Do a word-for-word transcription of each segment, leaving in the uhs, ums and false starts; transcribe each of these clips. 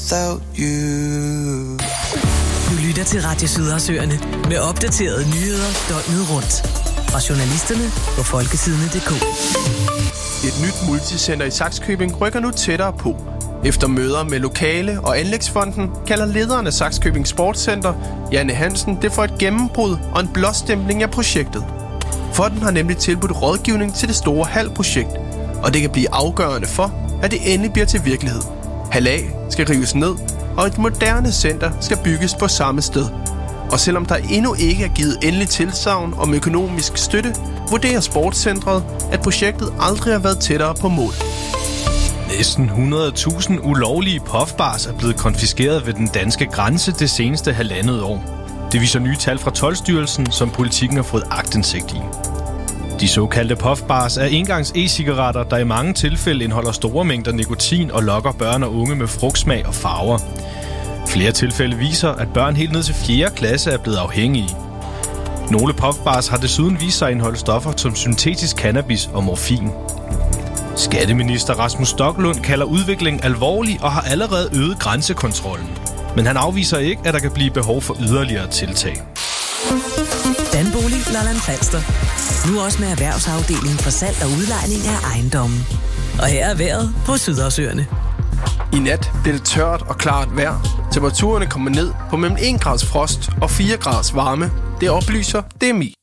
without you. Du lytter til Radio Sydersøerne med opdaterede nyheder døgnet rundt. Fra journalisterne på folkesidene punktum d k. Et nyt multicenter i Sakskøbing rykker nu tættere på. Efter møder med Lokale og Anlægsfonden kalder lederen af Sakskøbing Sportscenter, Janne Hansen, det for et gennembrud og en blåstempling af projektet. Fonden har nemlig tilbudt rådgivning til det store halvprojekt, og det kan blive afgørende for, at det endelig bliver til virkelighed. Hal A skal rives ned, og et moderne center skal bygges på samme sted. Og selvom der endnu ikke er givet endelig tilsagn om økonomisk støtte, vurderer Sportscentret, at projektet aldrig har været tættere på mål. Næsten hundrede tusind ulovlige puffbars er blevet konfiskeret ved den danske grænse det seneste halvandet år. Det viser nye tal fra Toldstyrelsen, som Politikken har fået aktindsigt i. De såkaldte puffbars er engangs e-cigaretter, der i mange tilfælde indeholder store mængder nikotin og lokker børn og unge med frugtsmag og farver. Flere tilfælde viser, at børn helt ned til fjerde klasse er blevet afhængige. Nogle puffbars har desuden vist sig at indeholde stoffer som syntetisk cannabis og morfin. Skatteminister Rasmus Stoklund kalder udviklingen alvorlig og har allerede øget grænsekontrollen. Men han afviser ikke, at der kan blive behov for yderligere tiltag. Danbolig Lolland Falster. Nu også med erhvervsafdelingen for salg og udlejning af ejendommen. Og her er vejret på Sydersøerne. I nat bliver det tørt og klart vejr. Temperaturerne kommer ned på mellem en grads frost og fire graders varme. Det oplyser D M I.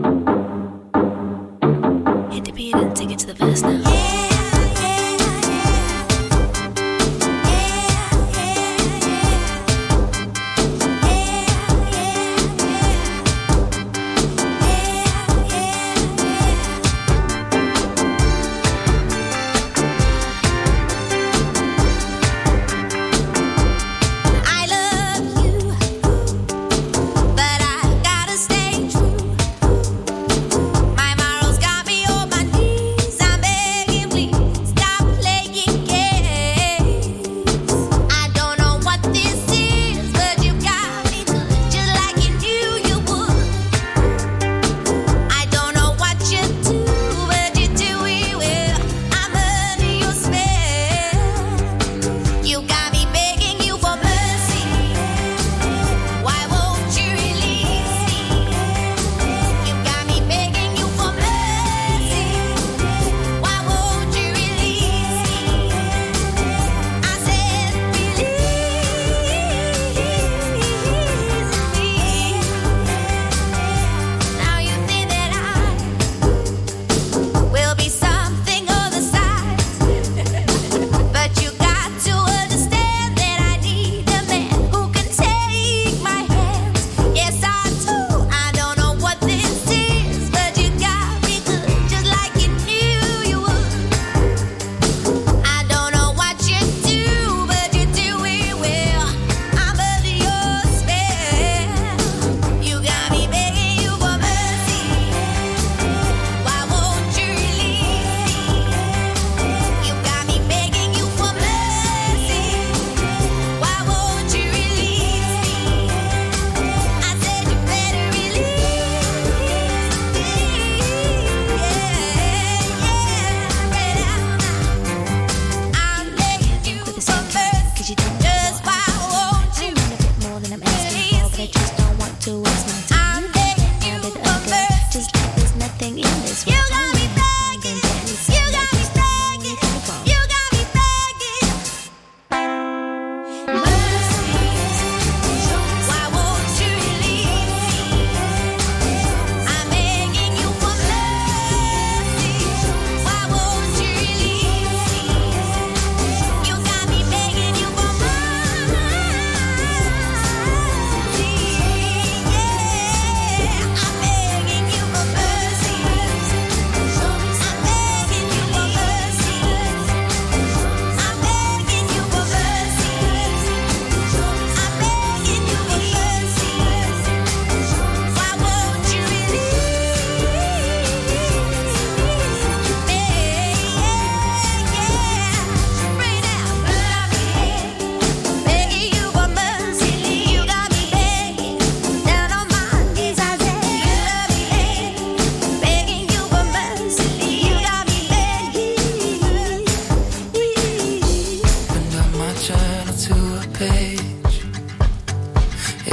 Take it to the past now.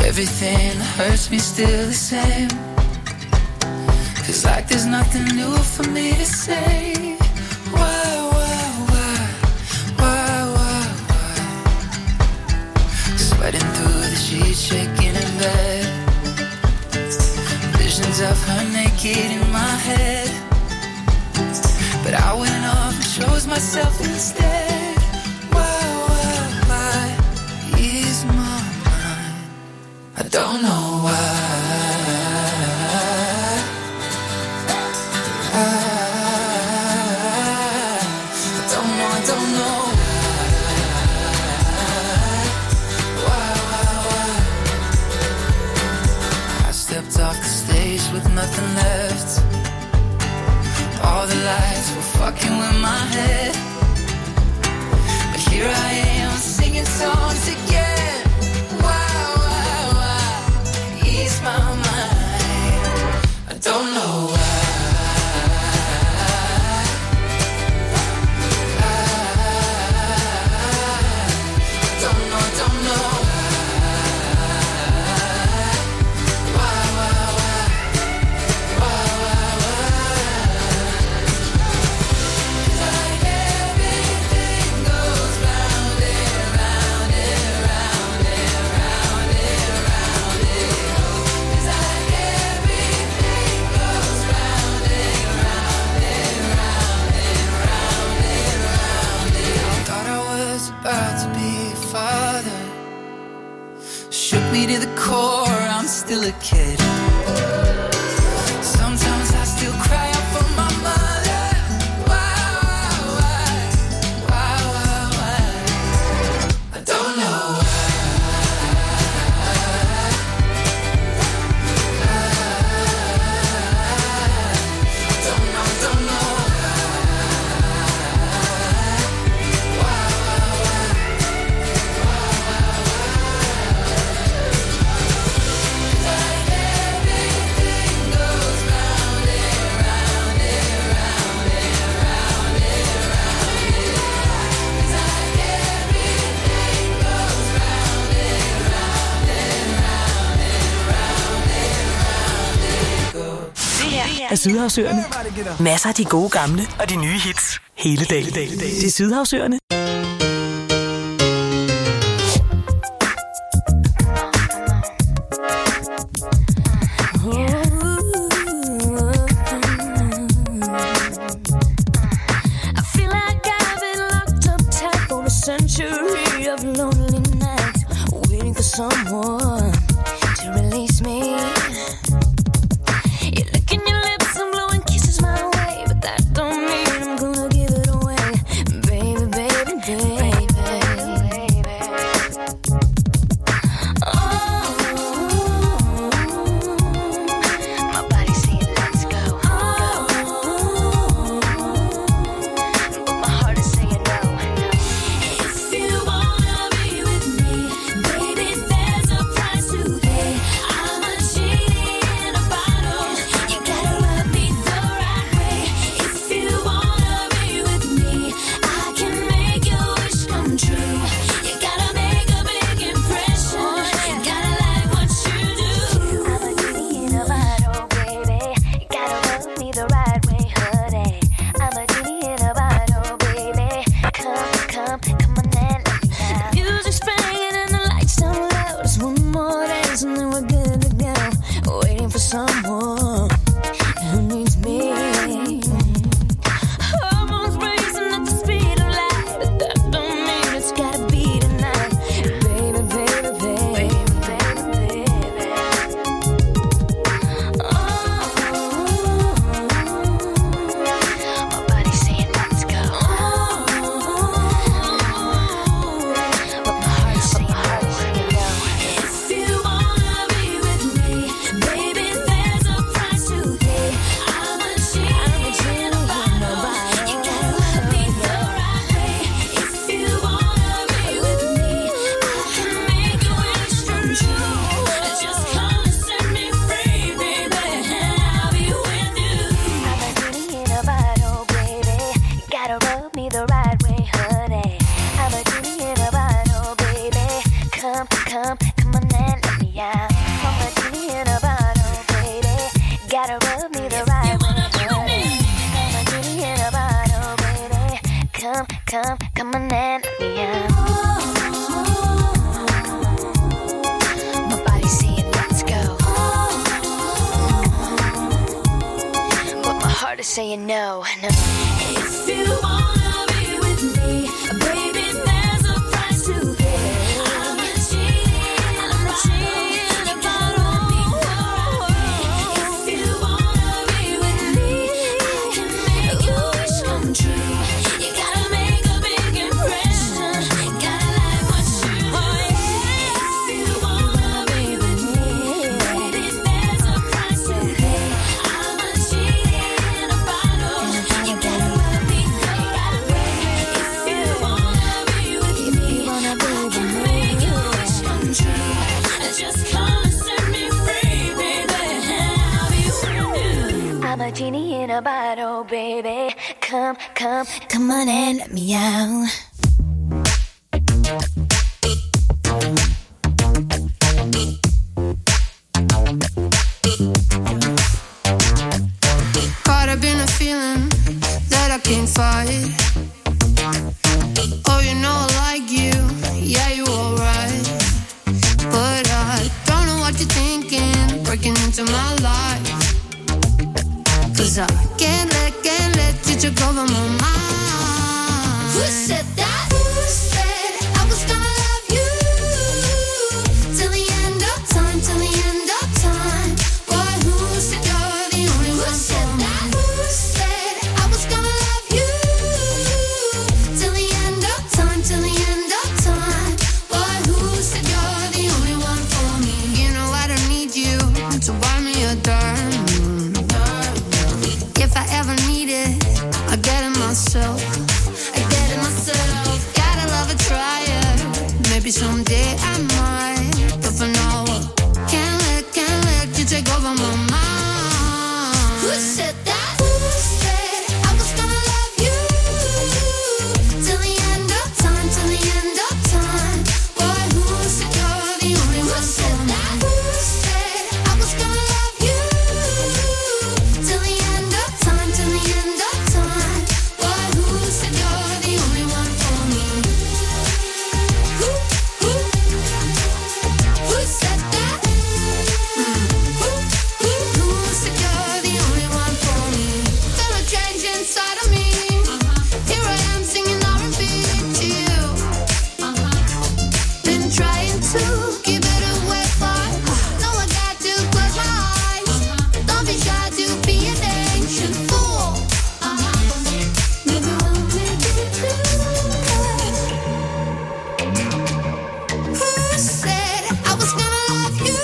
everything that hurts me still the same. Feels like there's nothing new for me to say. Why, why, why, why, why, why? Sweating through the sheets, shaking in bed. Visions of her naked in my head. But I went off and chose myself instead. Why, why, why is my mind? I don't know why. I, I don't know, I don't know why, why, why. I stepped off the stage with nothing left. All the lights were fucking with my head. But here I am singing songs again. Why, why, why ease my mind? I don't know why. To the core, I'm still a kid. Sometimes I still cry out for my mother. Why, why, why, why, why? I don't know why. I don't know, I don't know why, why, why. Af Sydhavsøerne. Masser af de gode gamle og de nye hits hele dagen. Det er Sydhavsøerne. If you wanna be with me, baby, there's a price. no, no. If you wanna be with me, baby, there's a price to pay. I'm a cheating, I'm a cheating about all. If you wanna be with me, I can make your wish come true. You gotta make a big impression, gotta like what you do. If you wanna be with me, baby, there's a price to pay. I'm a cheating about all. You gotta love me, you gotta pay. If you wanna be with me, I can make your wish come true. Just come and set me free, baby. I'll be with you. I'm a genie in a bottle, baby. Come, come, come on and let me out. Caught up in a feeling that I can't fight. Oh, you know I like you, yeah, you alright. But I don't know what you're thinking, breaking into my life. Cause I can't let, can't let you take over my mind. Who said that? Who said I was gonna love you till the end of time, till the end of time? Boy, who said you're the only one? Who said that? Who said I was gonna love you till the end of time, till the end of time? Boy, who said you're the only one for me? You know I don't need you to buy me a diamond. If I ever need it, I get it myself. I get it myself. Gotta love a trier. Maybe someday I might, but for now, can't let, can't let you take over my mind. Who said that? Who said I was gonna love you till the end of time, till the end of time? Boy, who said you're the only one? Who said that? Who said I was gonna love you till the end of time, till the end of time? Boy, who said you're the only one for me? Who, who, who said that? Mm. Who, who, who said you're the only one for me? Feel a change inside of me. Here I am singing R and B to you. Been trying to keep it away from. No, I got to close my eyes. Don't be shy to be an ancient fool. Maybe we'll make it through. Who said I was gonna love you?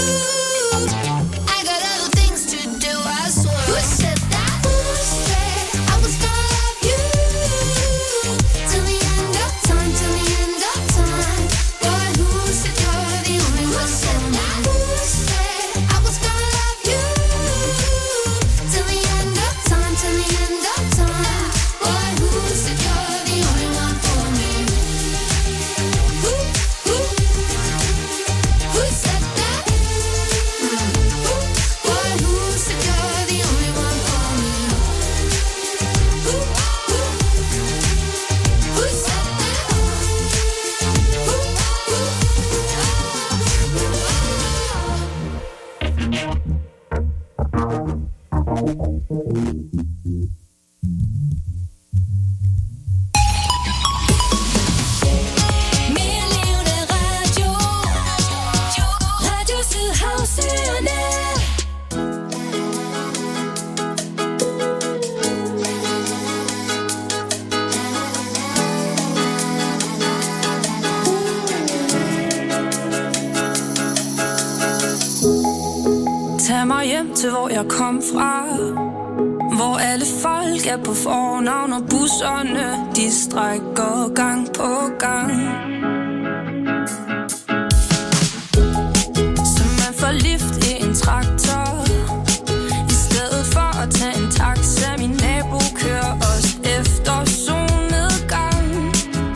I got other things to do, I swear. Who said that? Who said I was gonna love you till the end of time, till the end of time? Boy, who said you're the only one? Who said that? Who said I was gonna love you till the end of time, till the end of time? Boy, who said you're the only one for me? Who, who, who said that? Mm. Who, boy, who said you're the only one for me? Who, who, who said that? Who, Mere levende radio. Radio Sydhavsøerne. Tag mig hjem til hvor jeg kom fra, hvor alle folk er på fornavn, og busserne de strækker gang på gang. Så man får lift i en traktor, i stedet for at tage en taxa. Min nabo kører os efter solnedgang.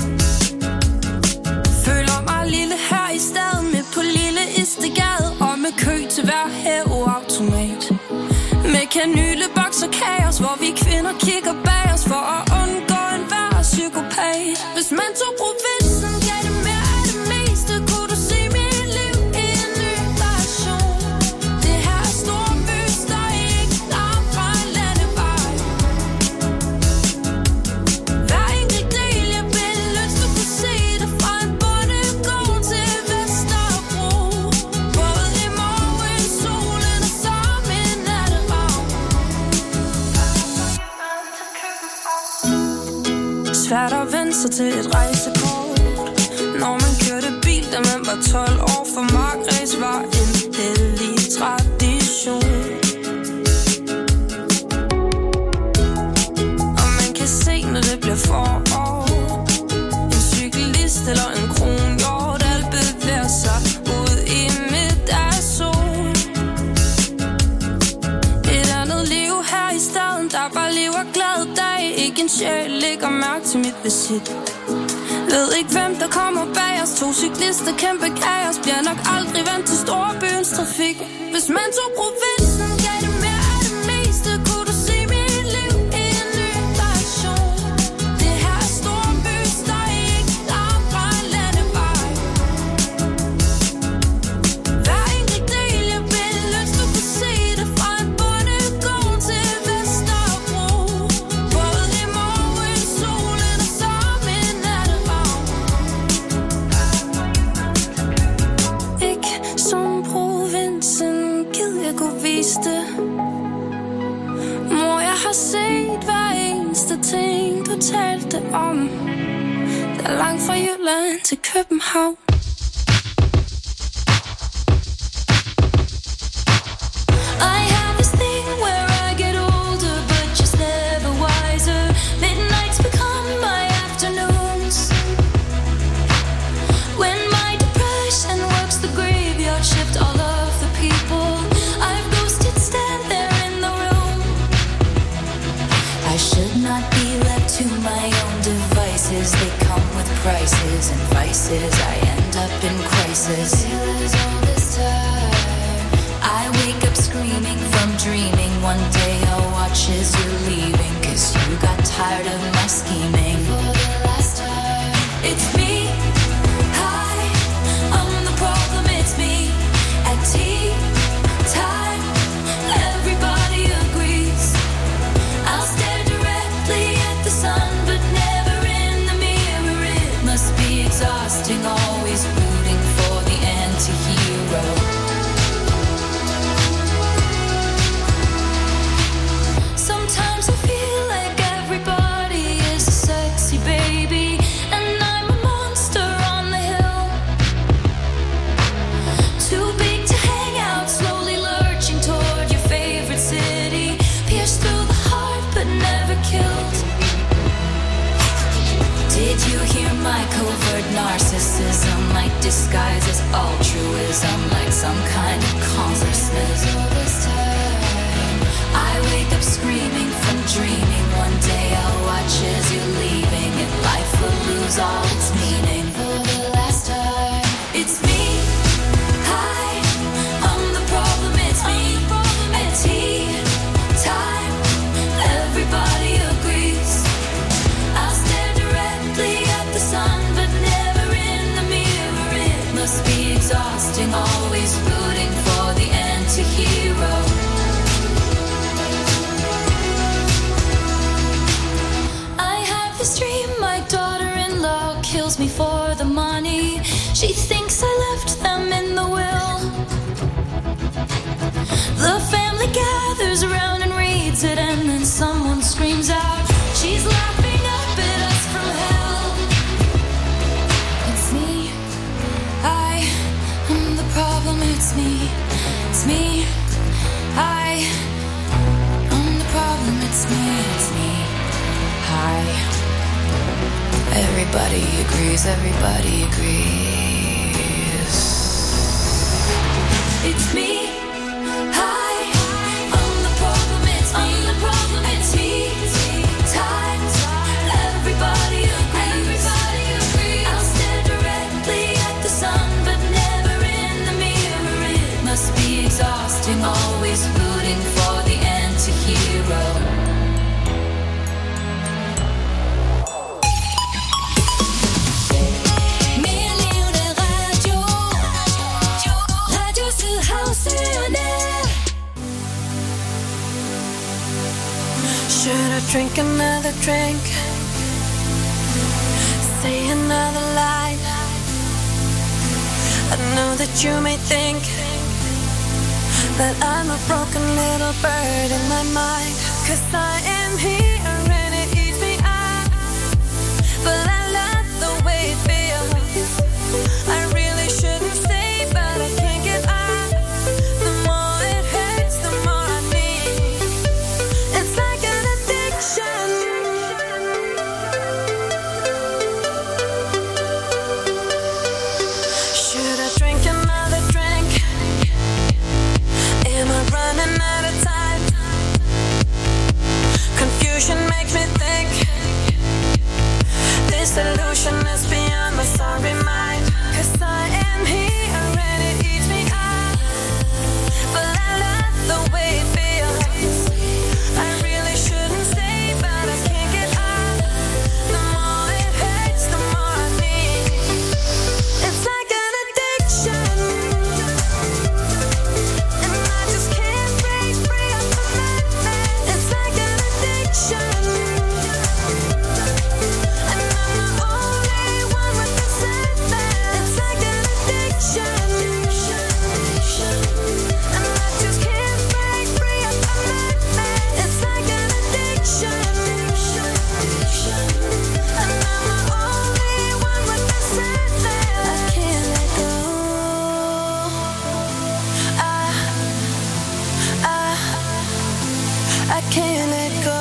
Føler mig lille her i staden, midt på lille Istegade, og med kø til hver hæveautomat. Med kanyleboks og kaos, hvor vi kvinder kigger bag os for at undgå enhver psykopat. Hvis man tog provinsen, gav det mere af det meste, kunne du se mit liv i en ny version. Det her store bys, der ikke er fra en landevej. sig til et rejsekort. Når man kørte bil, da man var tolv år, for markræs var en hellig tradition. Og man kan se, når det bliver forår, en cyklist eller en kronhjort, alt bevæger sig ud i middagssol. Et andet liv her i staden, der bare lever glad dag. Ikke en sjæl lægger mærke til mit visit. Ved ikke hvem der kommer bag os. To cyklister, kæmpe kaos. Bliver nok aldrig vendt til storbyens trafik. Hvis man tog provinsen, gav det mere af det meste. Kunne du se mit liv i en ny version. Det her er storby, støj ikke langt fra en landevej. Hver enkelt del jeg vil ønske du kunne se det. Fra en bondegård til Vesterbro. Både i morgen, solen og som en natteravn. Ikke som provinsen, gid jeg kunne vise det. Mor, jeg har set hver eneste ting du talte om. Der er langt fra Jylland til København. I have this thing where I get older, but just never wiser. Midnights become my afternoons. When my depression works the graveyard shift, all of the people I've ghosted stand there in the room. I should not be left to my own devices. They come with prices and vices. I end up in crisis. All this time I wake up screaming from dreaming. One day I'll watch as you're leaving, 'cause you got tired of my scheming. For the last time, it's me. Hi, I'm the problem, it's me. At tea time, everybody agrees. I'll stare directly at the sun, but never in the mirror. It must be exhausting, always rooting for the anti-hero. Sometimes I feel like everybody is a sexy baby, and I'm a monster on the hill. Too big to hang out, slowly lurching toward your favorite city. Pierced through the heart, but never killed. Did you hear my covert narcissism? Like disguise as altruism, like some kind of consciousness. All this time I wake up screaming from dreaming. One day I'll watch as you're leaving, and life will lose all its meaning. For the last time, it's me. Hi, I'm the problem, it's me. At tea time, everybody agrees. I'll stare directly at the sun, but never in the mirror. It must be exhausting, always rooting for the anti-hero. I have this dream, my daughter-in-law kills me for the money. She thinks I left them in the will. The family gathers around and reads it, and then someone screams out, she's laughing up at us from hell. It's me. I am the problem, it's me. It's me. I am the problem, it's me. It's me. Hi. Everybody agrees, everybody agrees. It's me. Hi. I'm the problem, it's me. I'm the problem, it's me. Time. Everybody agrees. Everybody agrees. I'll stare directly at the sun, but never in the mirror. It must be exhausting, always rooting for the anti-hero. Should I drink another drink? Say another lie? I know that you may think that I'm a broken little bird in my mind, 'cause I am here and it eats me up. But I love solution is beyond my sorry mind. 'Cause I am here and it eats me up, but I love the way it feels. I really shouldn't stay, but I can't get up. The more it hurts, the more I need. It's like an addiction, and I just can't break free of the madness. It's like an addiction, and I'm the only one with the sadness. It's like an addiction, and I just can't break free of the madness. It's like an addiction, and I'm the only one with the sadness. I can't let go. I, I, I can't let go.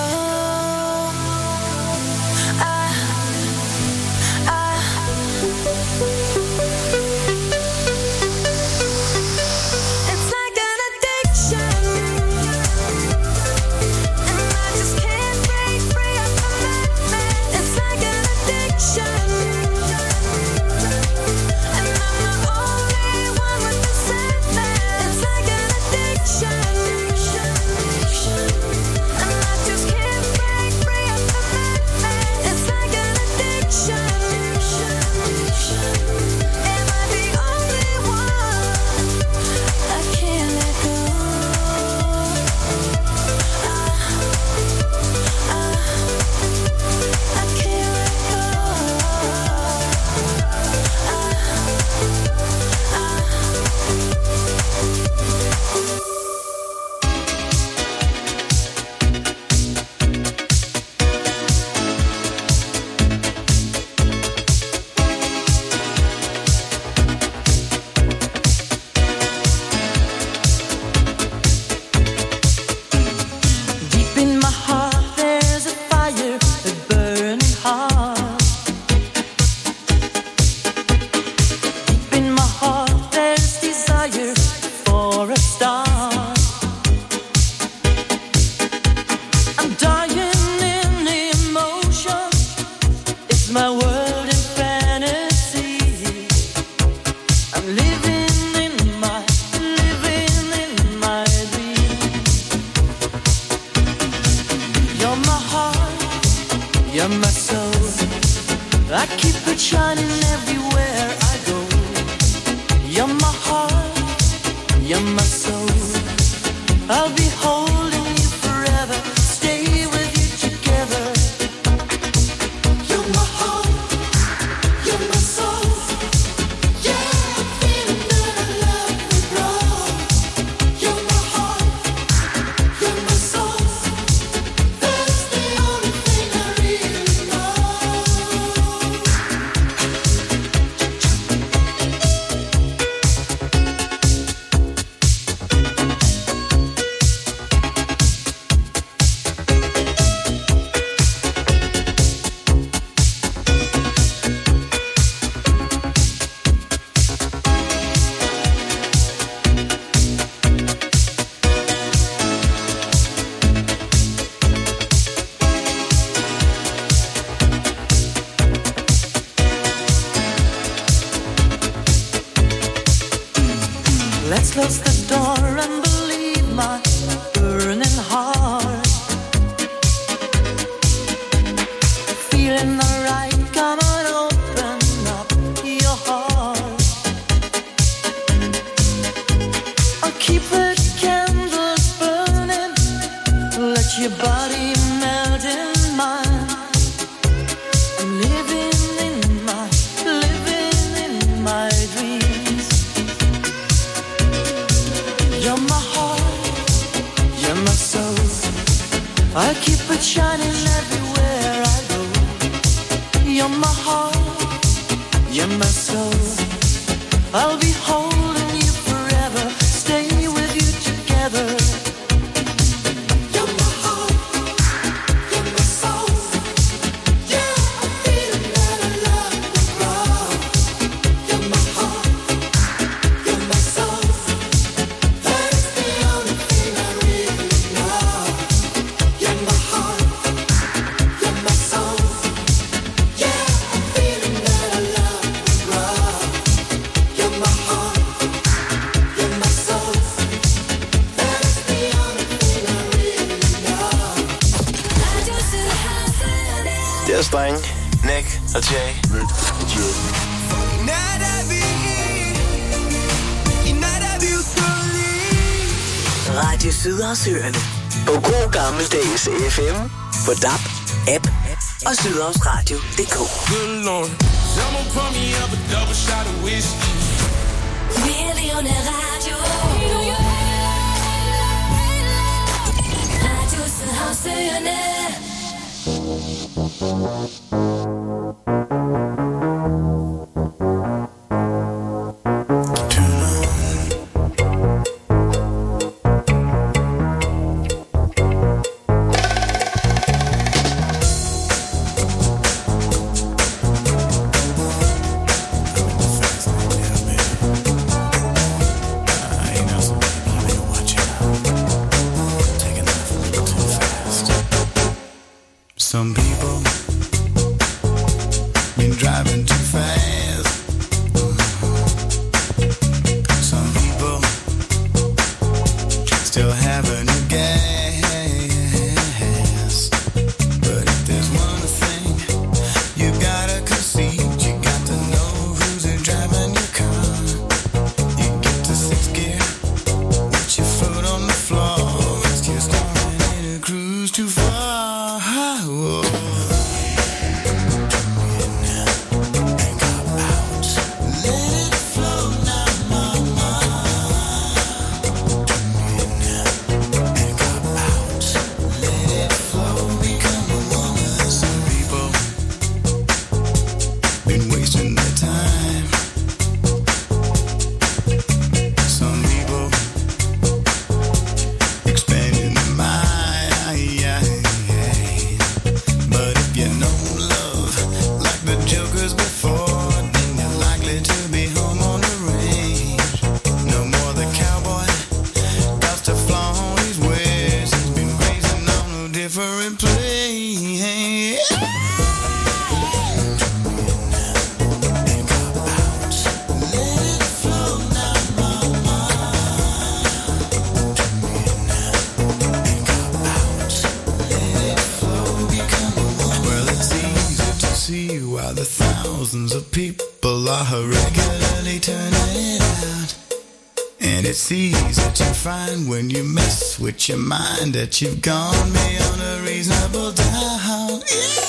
I, I. It's like an addiction, and I just can't break free of the madness. It's like an addiction, and I'm the only one with the sadness. It's like an addiction, and I just can't break free of the madness. It's like an addiction. Am I the only one? I can't let go. I, I, I can't let go. Deep in my heart, there's a fire, a burning heart. Deep in my heart, there's desire for a star. I'm dying in emotion. It's my world in fantasy. I'm living in my, living in my dream. You're my heart, you're my soul. I keep it shining everywhere I go. You're my heart, you're my soul. I'll be holding you forever, stay with you together. You're my heart, you're my soul. Yeah, I'm feeling that I love you, bro. You're my heart, you're my soul. That's the only thing I really know. Let's close the door and believe my burning heart. Feeling alright, come on, open up your heart. I'll keep the candles burning, let your body melt in mine. I'm living in my, living in my dreams. You're my heart, you're my soul. I keep it shining everywhere I go. You're my heart, you're my soul. I'll be holding you forever, stay with you together. You're my heart, you're my soul. Yeah, I'm feeling that I love you, bro. You're my heart, you're my soul. That's the only thing I really know. You're my heart, you're my soul. Yeah, I'm Spring, Nick og Jay. Nick og Jay. Radio Sydhavsøerne. På god gammeldags F M, på D A B, app og sydhavsradio punktum d k. Good Lord, someone pour me up a double shot of whiskey. Millioner Radio. Radio Sydhavsøerne. Some people been driving too fast. Some people still having a gas. But if there's one thing you gotta concede, you got to know who's driving your car. You get to sixth gear with your foot on the floor. It's just starting in a cruise too far. Whoa. Thousands of people are regularly turning it out. And it's easy to find when you mess with your mind that you've gone beyond a reasonable doubt. Yeah.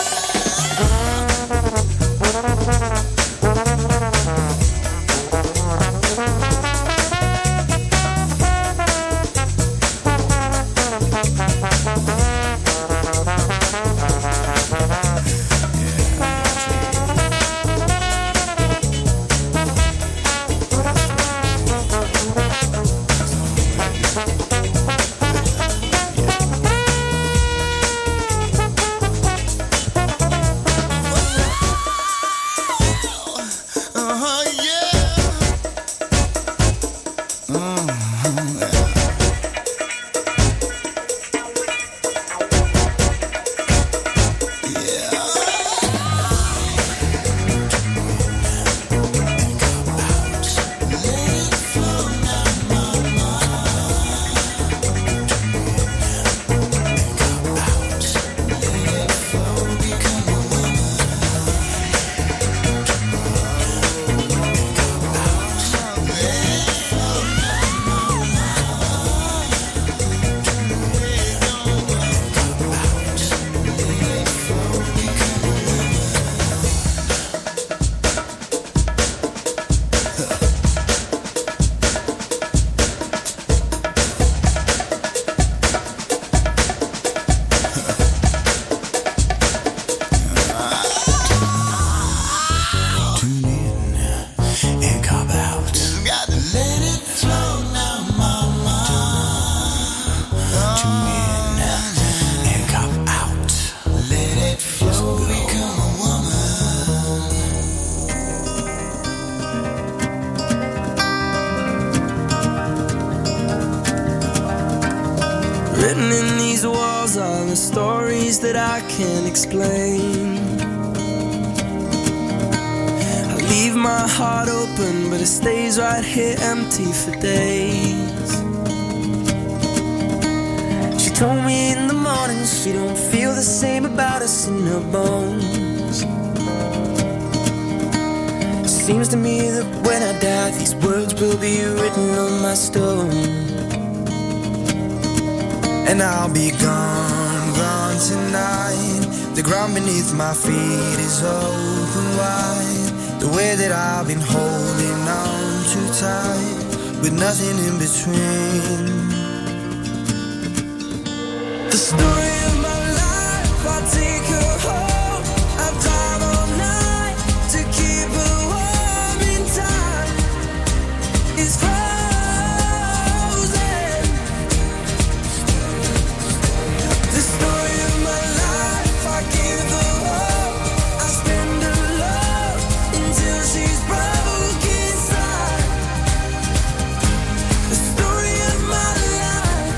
Written in these walls are the stories that I can't explain. I leave my heart open, but it stays right here empty for days. She told me in the morning she don't feel the same about us in her bones. Jones. Seems to me that when I die, these words will be written on my stone. And I'll be gone, gone tonight. The ground beneath my feet is open wide. The way that I've been holding on too tight, with nothing in between. The story of my life, I take her home. I drive all night to keep her warm in time. It's frozen. The story of my life, I give her hope. I spend her love until she's broke inside. The story of my life.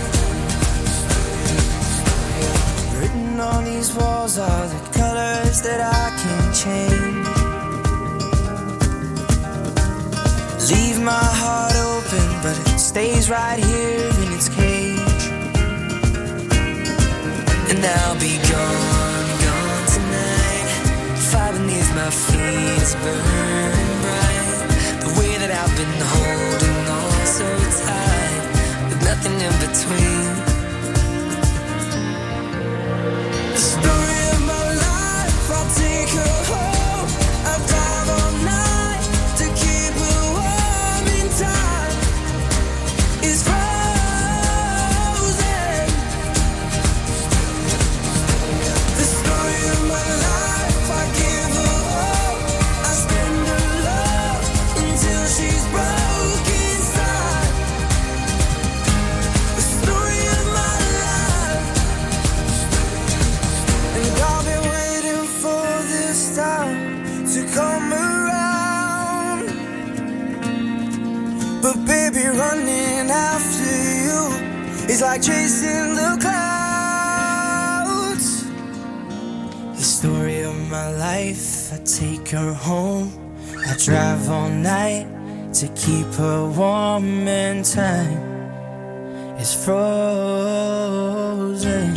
Written on these walls are the colors that I can't change. Leave my heart open, but it stays right here in its cage. And I'll be gone, gone tonight. Fire beneath my feet is burning bright. The way that I've been holding on so tight, with nothing in between. The story of my life, I'll take her home. I drive all night to keep her warm in time. It's frozen. The story of my life, I give her hope. I spend her love until she's broke inside. The story of my life. And I've been waiting for this time to come around. But baby, running after you is like chasing the clouds. The story of my life, I take her home. I drive all night to keep her warm and time is frozen.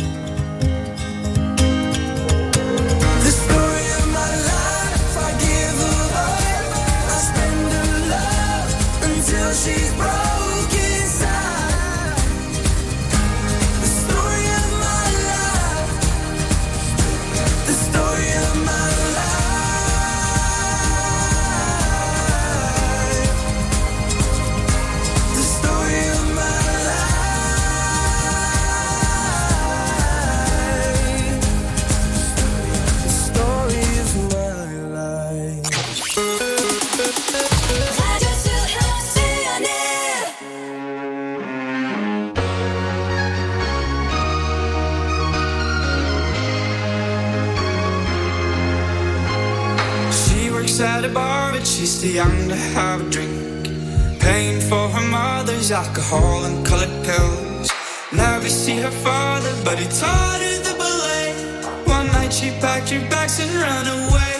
The story of my life, I give her hope. I spend her love until she's broke inside. The story of my life. The story of my life. The story of my life. The story of my life. Radio Sydhavsøerne. She works at a bar, but she's too young to have a drink. Paying for her mother's alcohol and colored pills. Never see her father, but he taught her the ballet. One night she packed her bags and ran away.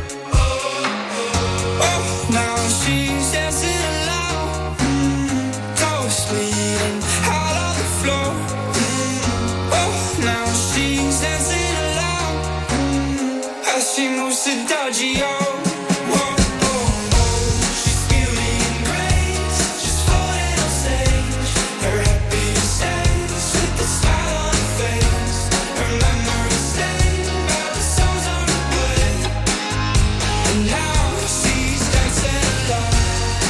Oh, now she's dancing alone, mm, toes bleeding out on the floor. Mm, oh, now she's dancing alone, mm, as she moves to dodgy oh. Whoa, oh, oh, she's beauty and grace, she's floating on stage. Her happiest days with the smile on her face. Her memories stay while the songs on replay. And now she's dancing alone.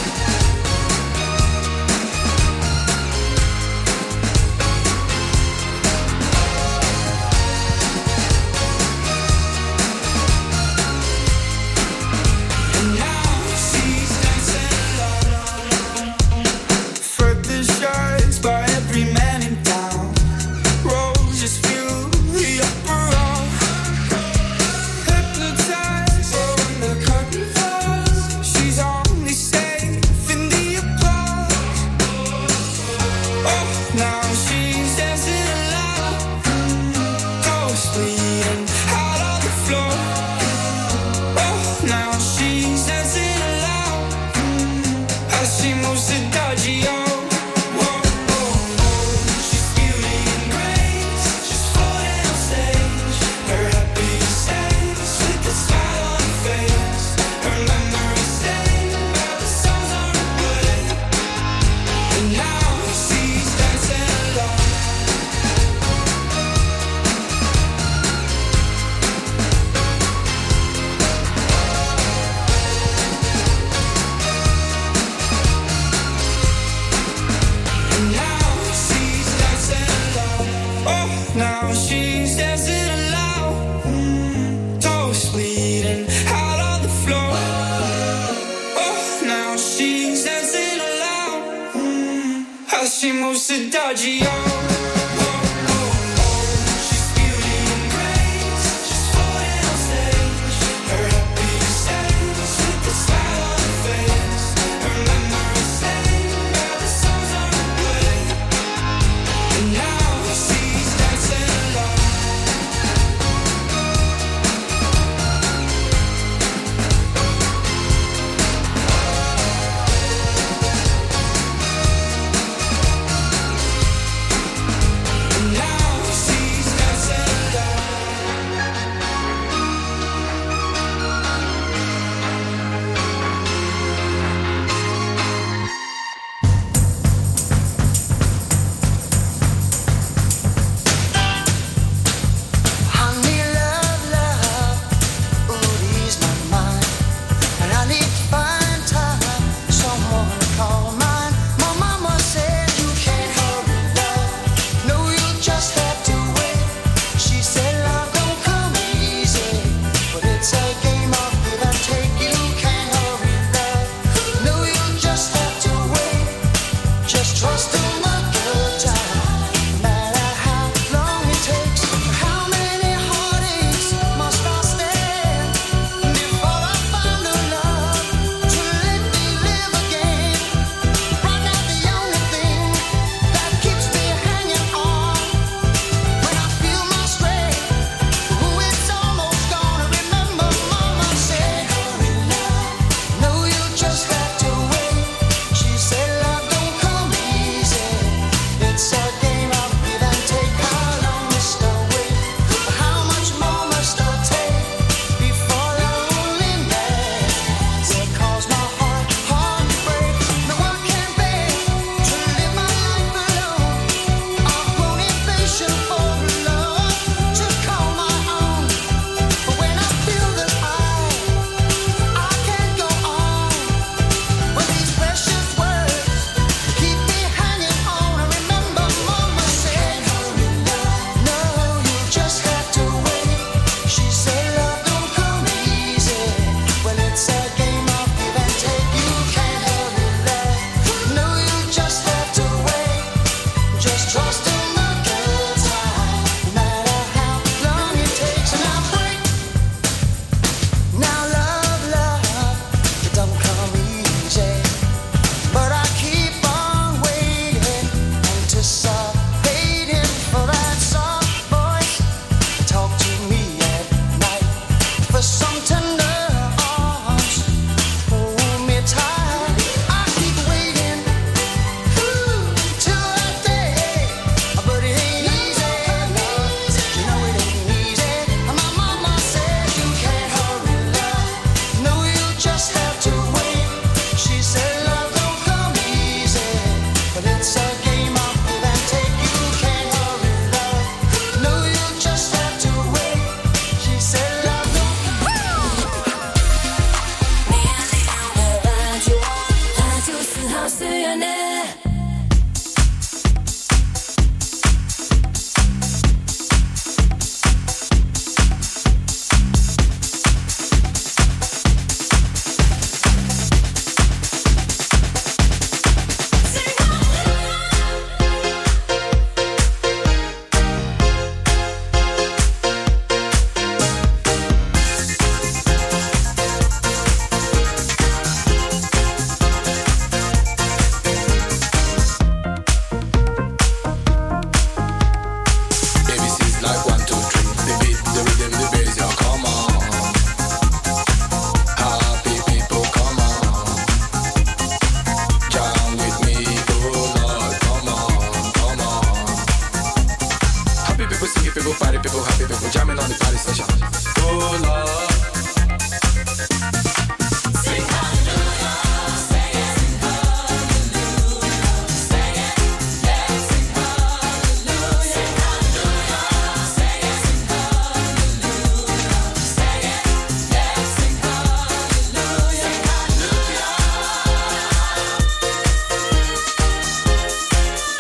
How she moves Adagio.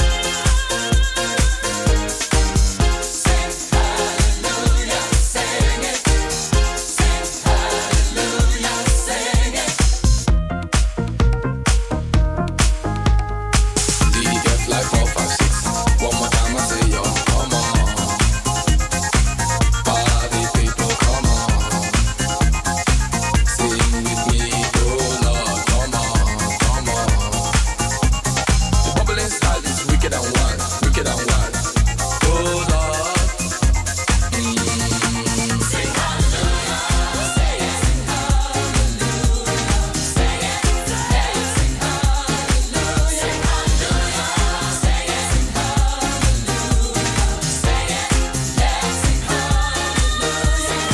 Say four, five, six. One more time, I say yo, come on. Party people, come on. Sing with me, oh Lord, come on, come on. The bubbling style is wicked and wild, wicked and wild. Oh Lord. Sing hallelujah, say it, sing hallelujah, say it, yeah, sing hallelujah, sing hallelujah, say it, sing hallelujah, say it, yeah, sing hallelujah, sing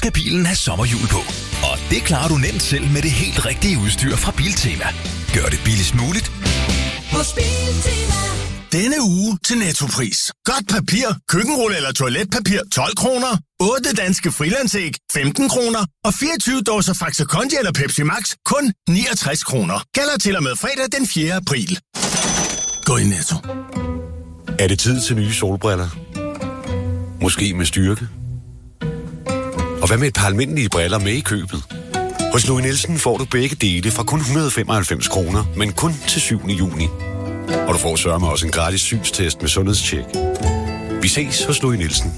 skal bilen have sommerhjul på. Og det klarer du nemt selv med det helt rigtige udstyr fra Biltema. Gør det billigst muligt Hos Biltema. Denne uge til Nettopris. Godt papir, køkkenrulle eller toiletpapir tolv kroner. otte danske frilandsæg femten kroner. Og fireogtyve dåser Faxe Kondi eller Pepsi Max kun niogtres kroner. Gælder til og med fredag den fjerde april. Gå i Netto. Er det tid til nye solbriller? Måske med styrke? Og hvad med et par almindelige briller med i købet? Hos Louis Nielsen får du begge dele fra kun et hundrede og femoghalvfems kroner, men kun til syvende juni. Og du får sørme også en gratis synstest med sundhedstjek. Vi ses hos Louis Nielsen.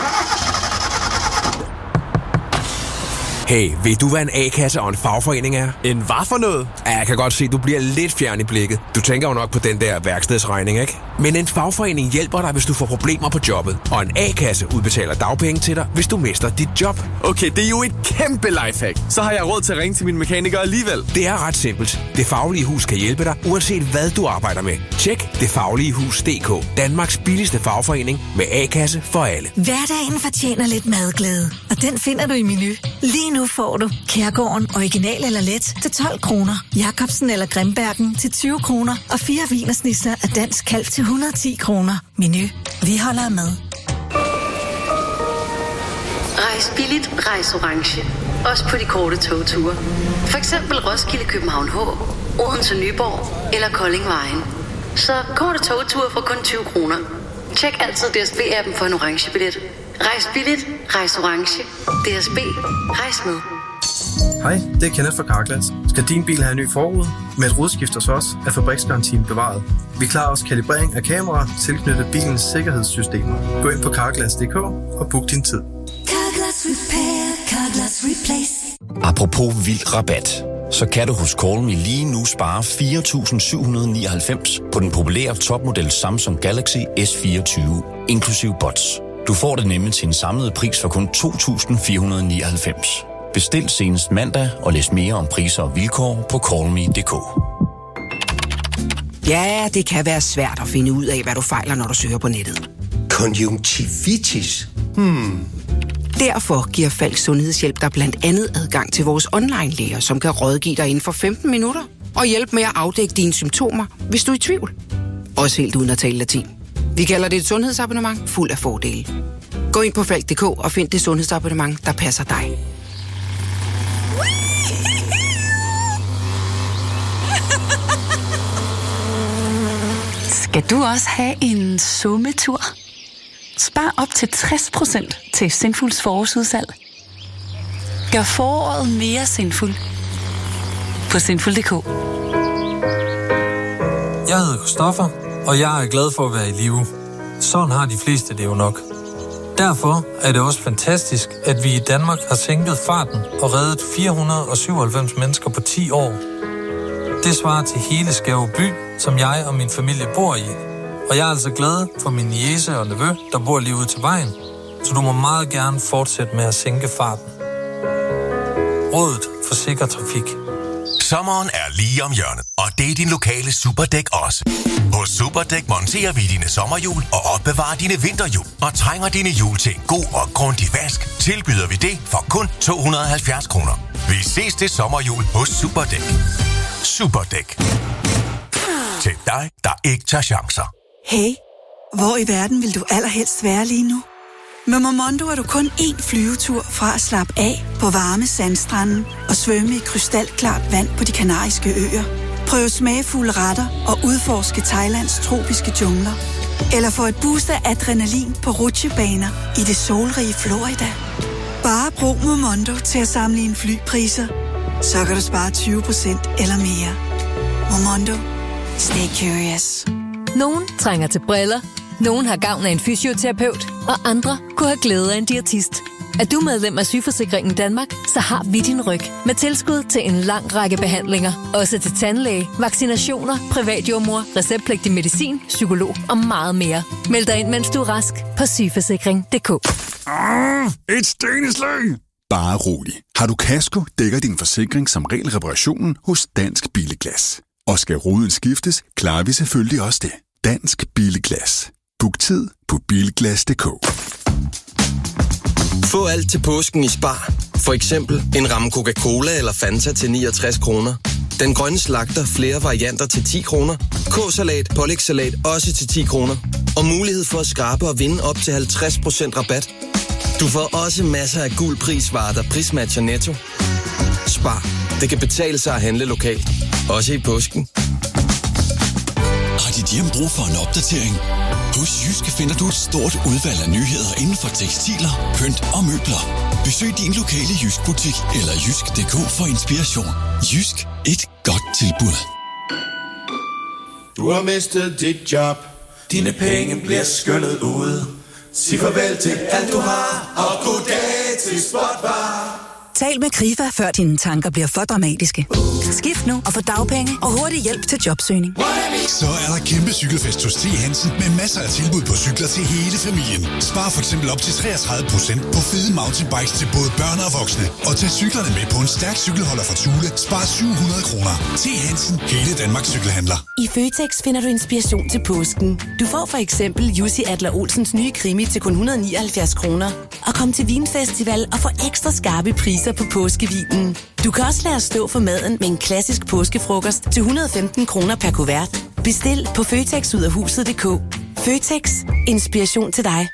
Hey, ved du, hvad en A-kasse og en fagforening er? En hvad for noget? Ja, jeg kan godt se, at du bliver lidt fjern i blikket. Du tænker jo nok på den der værkstedsregning, ikke? Men en fagforening hjælper dig, hvis du får problemer på jobbet. Og en A-kasse udbetaler dagpenge til dig, hvis du mister dit job. Okay, det er jo et kæmpe lifehack. Så har jeg råd til at ringe til min mekaniker alligevel. Det er ret simpelt. Det Faglige Hus kan hjælpe dig, uanset hvad du arbejder med. Tjek det faglige hus punktum d k. Danmarks billigste fagforening med A-kasse for alle. Hverdagen fortjener lidt madglæde, og den finder du i Menu. Lige nu får du Kærgården original eller let til tolv kroner, Jacobsen eller Grimbergen til tyve kroner og fire wienersnitzer af dansk kalv til et hundrede og ti kroner. Menu. Vi holder med. Rejs billigt, rejs orange. Også på de korte togture. For eksempel Roskilde, København H, Odense, Nyborg eller Kolding Vejen. Så korte togture for kun tyve kroner. Tjek altid D S B-appen for en orange billet. Rejs billigt, rejs orange. D S B. Rejs med. Hej, det er Kenneth fra Carglass. Skal din bil have en ny forrude? Med et rodskift hos os er fabriksgarantien bevaret. Vi klarer også kalibrering af kameraer tilknyttet bilens sikkerhedssystemer. Gå ind på carglass punktum d k og book din tid. Carglass Repair, Carglass Replace. Apropos vild rabat, så kan du hos Call Me lige nu spare fire tusind syv hundrede og nioghalvfems på den populære topmodel Samsung Galaxy S fireogtyve, inklusiv bots. Du får det nemlig til en samlet pris for kun to tusind fire hundrede og nioghalvfems. Bestil senest mandag og læs mere om priser og vilkår på call me punktum d k. Ja, det kan være svært at finde ud af, hvad du fejler, når du søger på nettet. Konjunktivitis? Hmm. Derfor giver Falk Sundhedshjælp dig blandt andet adgang til vores online-læger, som kan rådgive dig inden for femten minutter og hjælpe med at afdække dine symptomer, hvis du er i tvivl. Også helt uden at tale latin. Vi kalder det et sundhedsabonnement fuld af fordele. Gå ind på falk punktum d k og find det sundhedsabonnement, der passer dig. Skal du også have en summetur? Spar op til tres procent til Sinfuls forårsudsalg. Gør foråret mere sinfuld på sinful punktum d k. Jeg hedder Christoffer, og jeg er glad for at være i live. Sådan har de fleste det jo nok. Derfor er det også fantastisk, at vi i Danmark har sænket farten og reddet fire hundrede og syvoghalvfems mennesker på ti år. Det svarer til hele Skæve by, som jeg og min familie bor i. Og jeg er altså glad for min niece og nevø, der bor lige ude til vejen. Så du må meget gerne fortsætte med at sænke farten. Rådet for sikker trafik. Sommeren er lige om hjørnet, og det er din lokale Superdæk også. Hos Superdæk monterer vi dine sommerhjul og opbevarer dine vinterhjul. Og trænger dine hjul til en god og grundig vask, tilbyder vi det for kun to hundrede og halvfjerds kroner. Vi ses til sommerhjul hos Superdæk. Superdæk. Til dig, der ikke tager chancer. Hey, hvor i verden vil du allerhelst være lige nu? Med Momondo er du kun én flyvetur fra at slappe af på varme sandstrande og svømme i krystalklart vand på de kanariske øer. Prøv smagfulde retter og udforske Thailands tropiske jungler. Eller få et boost af adrenalin på rutsjebaner i det solrige Florida. Bare brug Momondo til at sammenligne flypriser. Så kan du spare tyve procent eller mere. Momondo. Stay curious. Nogen trænger til briller, nogen har gavn af en fysioterapeut, og andre kunne have glæde af en diætist. Er du medlem af Sygeforsikringen Danmark, så har vi din ryg med tilskud til en lang række behandlinger. Også til tandlæge, vaccinationer, privatjordmor, receptpligtig medicin, psykolog og meget mere. Meld dig ind, mens du er rask på sygeforsikring punktum d k. Ah, et steneslag! Bare rolig. Har du kasko, dækker din forsikring som regel reparationen hos Dansk Billeglas. Og skal ruden skiftes, klarer vi selvfølgelig også det. Dansk Billeglas. Book tid på bilglas punktum d k. Få alt til påsken i Spar. For eksempel en ramme Coca-Cola eller Fanta til niogtres kroner. Den grønne slagter flere varianter til ti kroner. K-salat, pålægssalat også til ti kroner. Og mulighed for at skrabe og vinde op til halvtreds procent rabat. Du får også masser af gul prisvarer, der prismatcher Netto. Spar. Det kan betale sig at handle lokalt. Også i påsken. Har dit hjem brug for en opdatering? Hos Jyske finder du et stort udvalg af nyheder inden for tekstiler, pynt og møbler. Besøg din lokale Jysk-butik eller jysk punktum d k for inspiration. Jysk. Et godt tilbud. Du har mistet dit job. Dine penge bliver skyllet ud. Sig farvel til alt du har, og goddag til Spotbar. Tal med Krifa, før dine tanker bliver for dramatiske. Skift nu og få dagpenge og hurtig hjælp til jobsøgning. Så er der kæmpe cykelfest hos T. Hansen med masser af tilbud på cykler til hele familien. Spar for eksempel op til treogtredive procent på fede mountainbikes til både børn og voksne. Og tag cyklerne med på en stærk cykelholder fra Thule. Spar syv hundrede kroner. T. Hansen. Hele Danmarks cykelhandler. I Føtex finder du inspiration til påsken. Du får for eksempel Jussi Adler Olsens nye krimi til kun et hundrede og nioghalvfjerds kroner. Og kom til Vinfestival og få ekstra skarpe priser på påskevinen. Du kan også lade os stå for maden med en klassisk påskefrokost til et hundrede og femten kroner per kuvert. Bestil på føtex ud af huset punktum d k. Føtex. Inspiration til dig.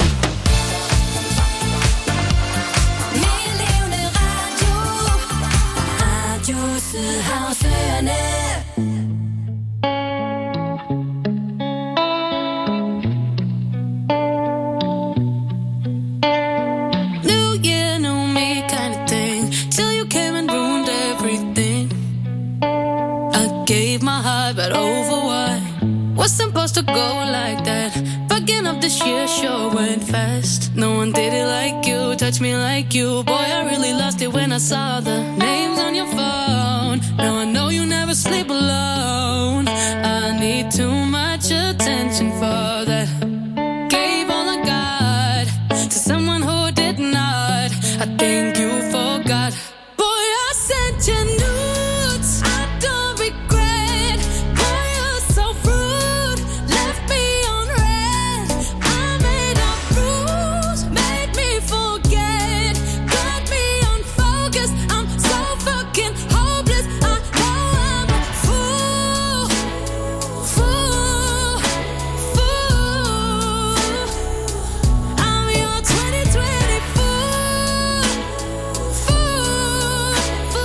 Was supposed to go like that. Fucking up this year sure went fast. No one did it like you, touch me like you. Boy, I really lost it when I saw the names on your phone. Now I know you never sleep alone. I need too much attention for that. Gave all I got to someone who did not. I think you forgot. Boy, I sent you nudes. I don't regret. Boy, you're so rude. Left me on red. I made up rules, made me forget. Got me unfocused. I'm so fucking hopeless. I know I'm a fool, fool, fool. I'm your twenty twenty fool, fool,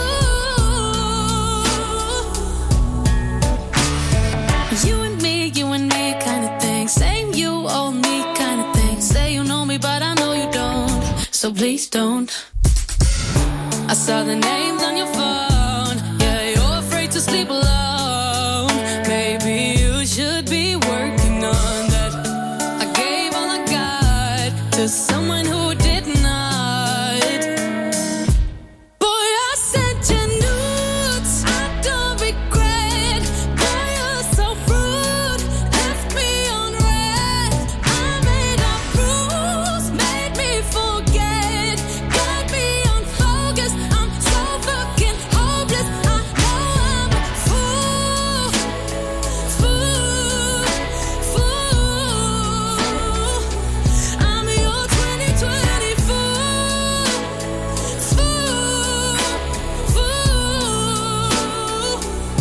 fool. You and me, you and me kind of thing. Same you, old me kind of thing. Say you know me, but I know you don't. So please don't. I saw the names on your phone. Yeah, you're afraid to sleep alone. Maybe you should be working on that. I gave all I got to someone who did not. Boy, I sent you nudes. I don't regret. Boy, you're so rude. Left me on red. I made up rules, made me forget. Got me unfocused. I'm so fucking hopeless. I know I'm a fool, fool, fool. I'm your twenty twenty fool, fool, fool.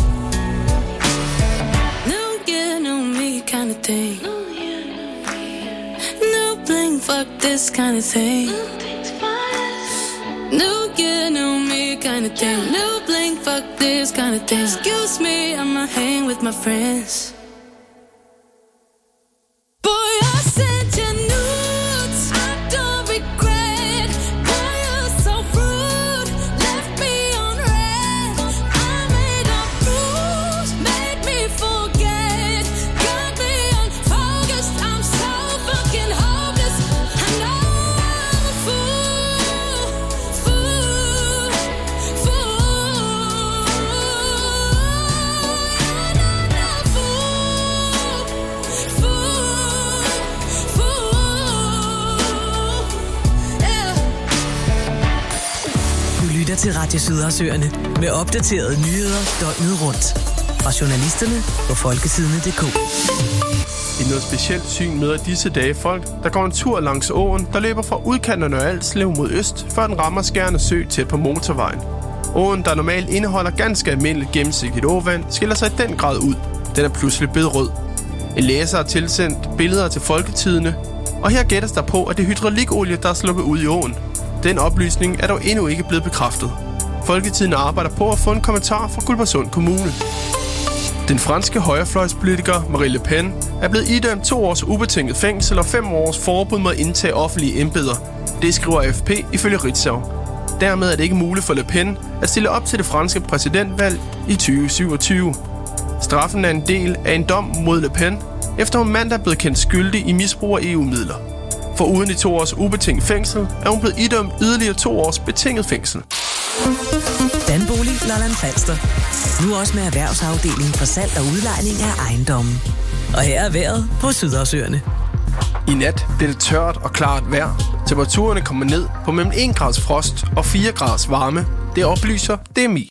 New year, new me kind of thing. New bling, fuck this kind of thing. New year, new me kind of thing. New bling, fuck this kind of thing. Excuse me, I'ma hang with my friends. Boy, I sent you nudes. I don't regret. Boy, you're so rude. Left me on red. I made up rules, made me forget. Got me unfocused. I'm so fucking hopeless. I know I'm a fool, fool, fool. I'm a fool, fool, fool. Yeah. Du lytter til Radio Sydersøerne med opdaterede nyheder døgnet rundt. Fra journalisterne på folketidene punktum d k. I Et noget specielt syn møder disse dage folk, der går en tur langs åen, der løber fra udkanterne af Alslev mod øst, før den rammer Skjern Sø tæt på motorvejen. Åen, der normalt indeholder ganske almindeligt gennemsigtigt åvand, skiller sig i den grad ud. Den er pludselig blevet rød. En læser har tilsendt billeder til Folketidene, og her gættes der på, at det er hydraulikolie, der er sluppet ud i åen. Den oplysning er dog endnu ikke blevet bekræftet. Folketiden arbejder på at få en kommentar fra Guldborgsund Kommune. Den franske højrefløjspolitiker Marine Le Pen er blevet idømt to års ubetinget fængsel og fem års forbud mod at indtage offentlige embeder. Det skriver A F P ifølge Ritzau. Dermed er det ikke muligt for Le Pen at stille op til det franske præsidentvalg i tyve syvogtyve. Straffen er en del af en dom mod Le Pen, efter hun mandag er blevet kendt skyldig i misbrug af E U-midler. For uden de to års ubetinget fængsel er hun blevet idømt yderligere to års betinget fængsel. Danbolig Lolland Falster. Nu også med erhvervsafdelingen for salg og udlejning af ejendommen. Og her er vejret på Sydhavsøerne. I nat bliver det tørt og klart vejr. Temperaturerne kommer ned på mellem en grads frost og fire graders varme. Det oplyser D M I.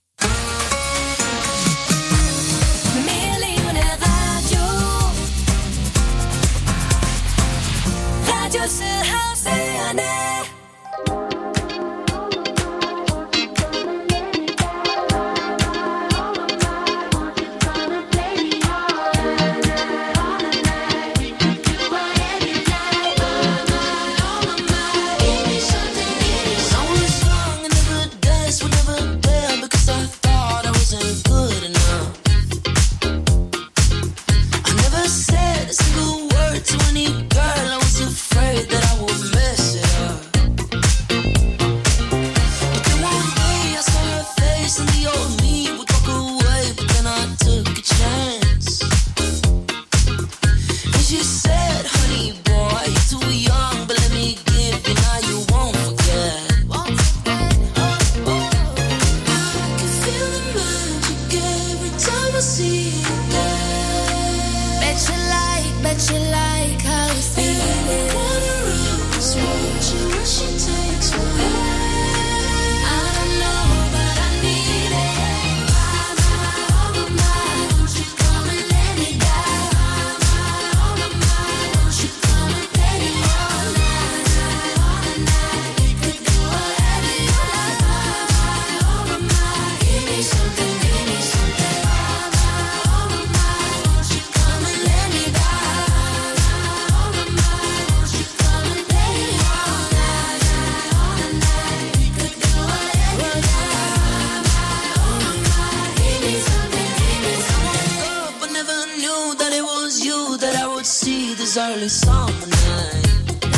early summer night.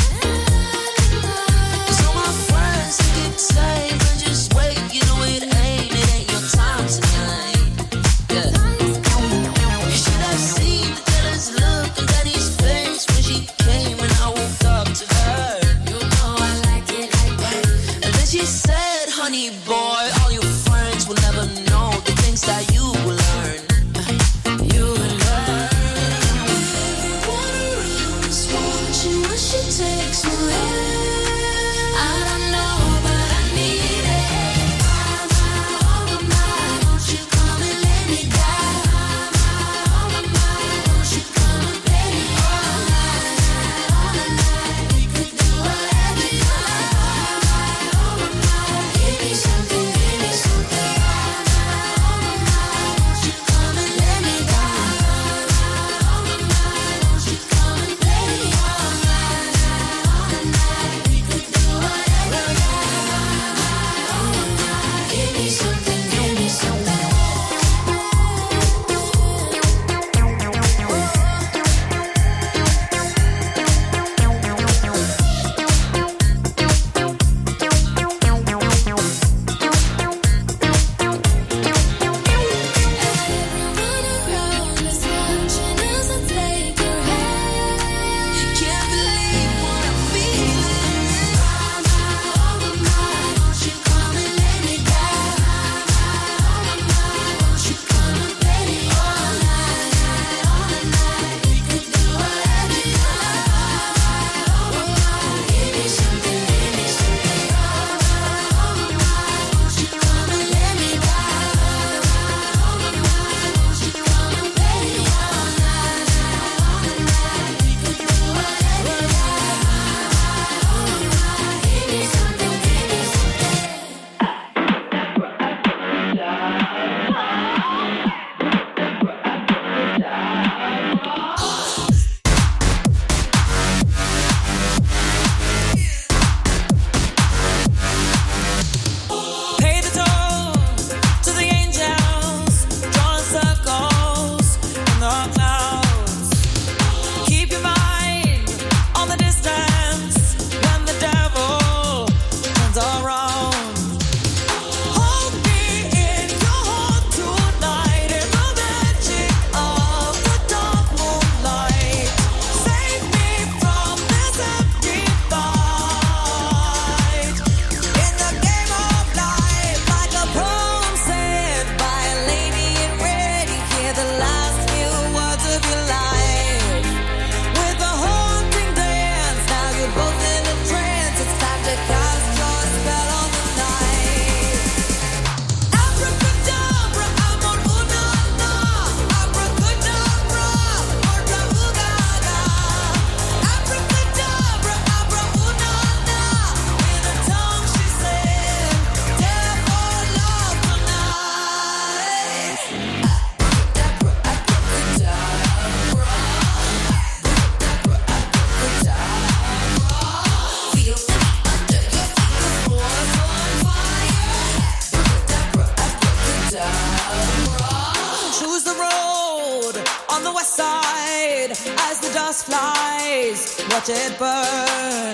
So my friends think it's safe, but just wait, you know it ain't, it ain't your time tonight. Yeah. You should have seen the teller's look on Danny's face when she came and I woke up to her. You know I like it like that. And then she said, honey boy, all your friends will never know the things that you will learn. You will learn. What a rose, what you wish as the dust flies, watch it burn.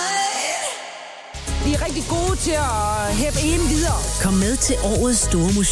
De er rigtig gode til at hæppe en videre. Kom med til årets store musik.